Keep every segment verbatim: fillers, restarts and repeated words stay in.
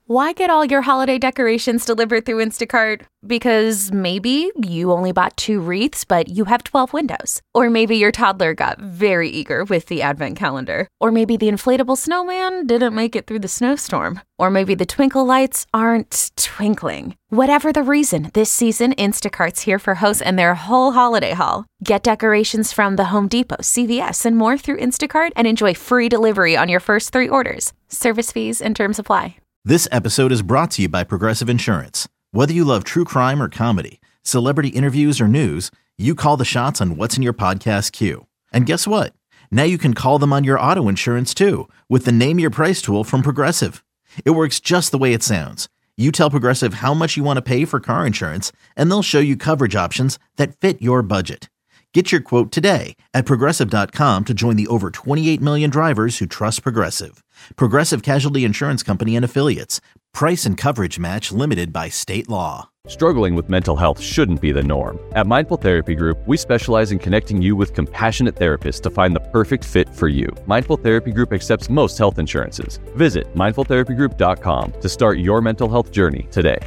Why get all your holiday decorations delivered through Instacart? Because maybe you only bought two wreaths, but you have twelve windows. Or maybe your toddler got very eager with the advent calendar. Or maybe the inflatable snowman didn't make it through the snowstorm. Or maybe the twinkle lights aren't twinkling. Whatever the reason, this season, Instacart's here for hosts and their whole holiday haul. Get decorations from the Home Depot, C V S, and more through Instacart and enjoy free delivery on your first three orders. Service fees and terms apply. This episode is brought to you by Progressive Insurance. Whether you love true crime or comedy, celebrity interviews or news, you call the shots on what's in your podcast queue. And guess what? Now you can call them on your auto insurance too with the Name Your Price tool from Progressive. It works just the way it sounds. You tell Progressive how much you want to pay for car insurance, and they'll show you coverage options that fit your budget. Get your quote today at Progressive dot com to join the over twenty-eight million drivers who trust Progressive. Progressive Casualty Insurance Company and Affiliates. Price and coverage match limited by state law. Struggling with mental health shouldn't be the norm. At Mindful Therapy Group, we specialize in connecting you with compassionate therapists to find the perfect fit for you. Mindful Therapy Group accepts most health insurances. Visit mindful therapy group dot com to start your mental health journey today.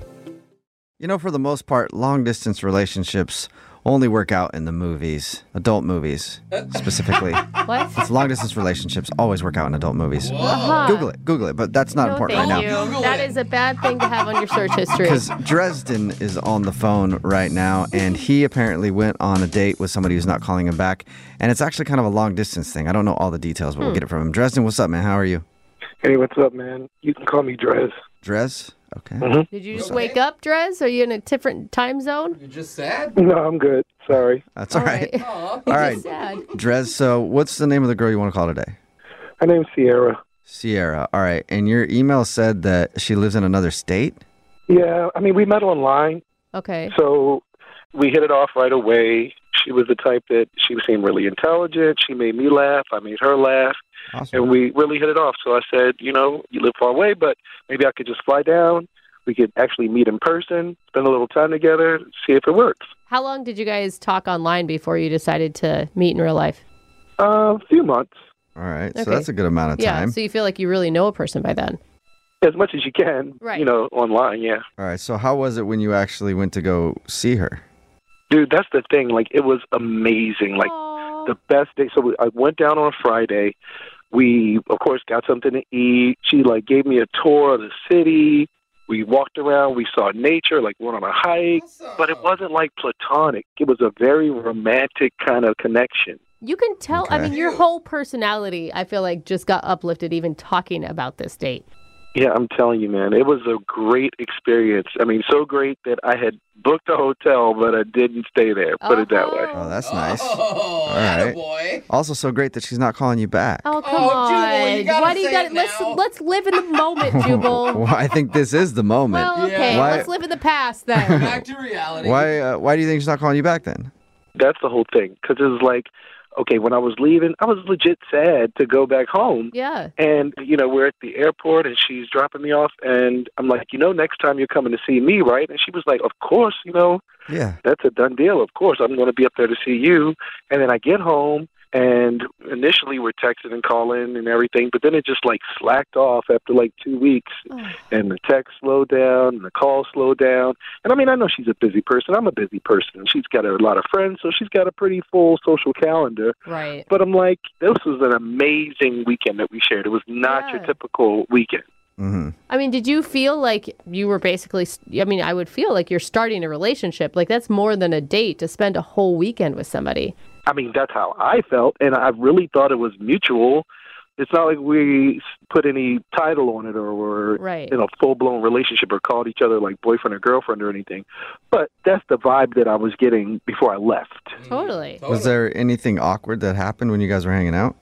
You know, for the most part, long-distance relationships only work out in the movies, adult movies, specifically. What? It's long-distance relationships always work out in adult movies. Uh-huh. Google it, Google it, but that's not No, important thank right you. now. That is a bad thing to have on your search history. Because Dresden is on the phone right now, and he apparently went on a date with somebody who's not calling him back, and it's actually kind of a long-distance thing. I don't know all the details, but Hmm. we'll get it from him. Dresden, what's up, man? How are you? Hey, what's up, man? You can call me Drez. Dres? Okay. Mm-hmm. Did you just wake up, Drez? Are you in a different time zone? You're just sad? No, I'm good. Sorry. That's all right. All All You're right. just sad. Dres, so what's the name of the girl you want to call today? Her name's Sierra. Sierra. All right. And your email said that she lives in another state? Yeah, I mean, we met online, Okay. so we hit it off right away. She was the type that she seemed really intelligent. She made me laugh. I made her laugh. Awesome. And we really hit it off. So I said, you know, you live far away, but maybe I could just fly down. We could actually meet in person, spend a little time together, see if it works. How long did you guys talk online before you decided to meet in real life? Uh, a few months, All right. So Okay. that's a good amount of Yeah, time. so you feel like you really know a person by then. as much as you can, Right. you know, online, yeah. All right. So how was it when you actually went to go see her? Dude, that's the thing. Like, it was amazing. Like, Aw. the best day. So we, I went down on a Friday. We, of course, got something to eat. She, like, gave me a tour of the city. We walked around. We saw nature, like, went on a hike. But it wasn't, like, platonic. It was a very romantic kind of connection. You can tell, I Okay. mean, your whole personality, I feel like, just got uplifted even talking about this date. Yeah, I'm telling you, man, it was a great experience. I mean, so great that I had booked a hotel, but I didn't stay there, put it that way. Oh, that's nice. Oh, All right. boy. Also so great that she's not calling you back. Oh, come Oh, on. Jubal, you gotta Why do you say got it let's now. let's live in the moment, Jubal. Well, I think this is the moment. Well, okay, Why- let's live in the past then. Back to reality. Why uh, why do you think she's not calling you back then? That's the whole thing. Because it was like, okay, when I was leaving, I was legit sad to go back home. Yeah. And, you know, we're at the airport and she's dropping me off. And I'm like, you know, next time you're coming to see me, right? And she was like, of course, you know, Yeah. that's a done deal. Of course, I'm going to be up there to see you. And then I get home and initially we're texting and calling and everything. But then it just like slacked off after like two weeks. Oh. And the text slowed down and the call slowed down. And I mean, I know she's a busy person. I'm a busy person. She's got a lot of friends, so she's got a pretty full social calendar. Right. But I'm like, this was an amazing weekend that we shared. It was not Yeah. your typical weekend. Mm-hmm. I mean, did you feel like you were basically, I mean, I would feel like you're starting a relationship. Like, that's more than a date to spend a whole weekend with somebody. I mean, that's how I felt, and I really thought it was mutual. It's not like we put any title on it or were Right. in a full-blown relationship or called each other like boyfriend or girlfriend or anything. But that's the vibe that I was getting before I left. Totally. Was there anything awkward that happened when you guys were hanging out?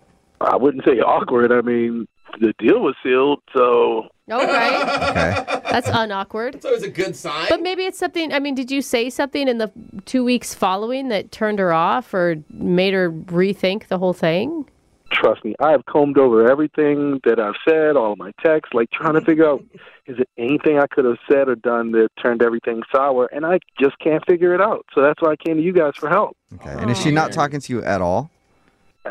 I wouldn't say awkward. I mean, the deal was sealed, so All right. Okay. That's unawkward. It's always a good sign. But maybe it's something, I mean, did you say something in the two weeks following that turned her off or made her rethink the whole thing? trust me, I have combed over everything that I've said, all of my texts, like trying to figure out, is it anything I could have said or done that turned everything sour? And I just can't figure it out. So that's why I came to you guys for help. Okay. And is she not talking to you at all?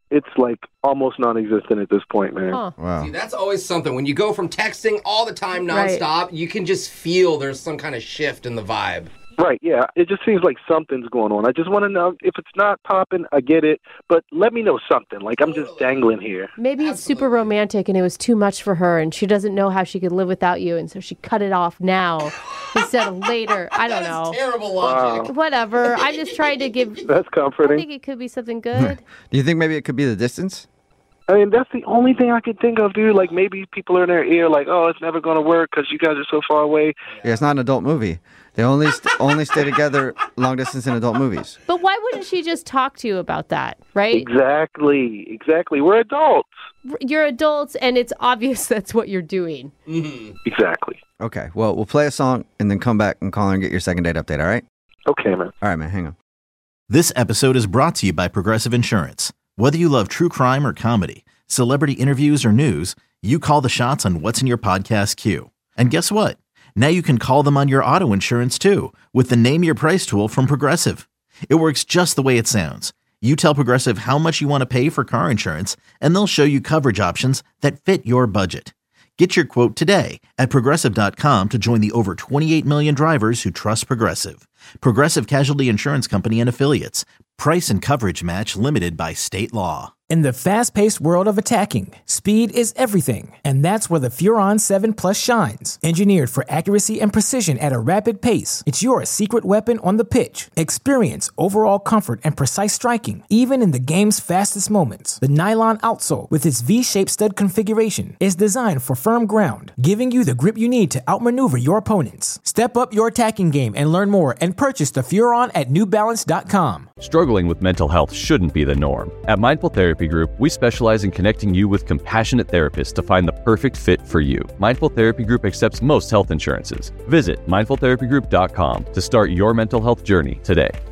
it's like almost non-existent at this point, man. Huh. Wow. See, that's always something. When you go from texting all the time Right. nonstop, you can just feel there's some kind of shift in the vibe. Right, yeah. It just seems like something's going on. I just want to know if it's not popping, I get it, but let me know something. Like, I'm just dangling here. Maybe it's super romantic and it was too much for her and she doesn't know how she could live without you and so she cut it off now instead of later. I don't know. Terrible logic. Whatever. I'm just trying to give. That's I comforting. think it could be something good. Do you think maybe it could be the distance? I mean, that's the only thing I could think of, dude. Like, maybe people are in their ear, like, oh, it's never going to work because you guys are so far away. Yeah, it's not an adult movie. They only st- only stay together long distance in adult movies. But why wouldn't she just talk to you about that, right? Exactly, exactly. We're adults. You're adults and it's obvious that's what you're doing. Exactly. Okay, well, we'll play a song and then come back and call her and get your second date update, all right? Okay, man. All right, man, hang on. This episode is brought to you by Progressive Insurance. Whether you love true crime or comedy, celebrity interviews or news, you call the shots on what's in your podcast queue. And guess what? Now you can call them on your auto insurance too with the Name Your Price tool from Progressive. It works just the way it sounds. You tell Progressive how much you want to pay for car insurance, and they'll show you coverage options that fit your budget. Get your quote today at Progressive dot com to join the over twenty-eight million drivers who trust Progressive. Progressive Casualty Insurance Company and Affiliates. Price and coverage match limited by state law. In the fast-paced world of attacking, speed is everything, and that's where the Furon seven Plus shines. Engineered for accuracy and precision at a rapid pace, it's your secret weapon on the pitch. Experience overall comfort and precise striking, even in the game's fastest moments. The nylon outsole, with its V-shaped stud configuration, is designed for firm ground, giving you the grip you need to outmaneuver your opponents. Step up your attacking game and learn more and purchase the Furon at New Balance dot com. Struggling with mental health shouldn't be the norm. At Mindful Therapy Group, we specialize in connecting you with compassionate therapists to find the perfect fit for you. Mindful Therapy Group accepts most health insurances. Visit mindful therapy group dot com to start your mental health journey today.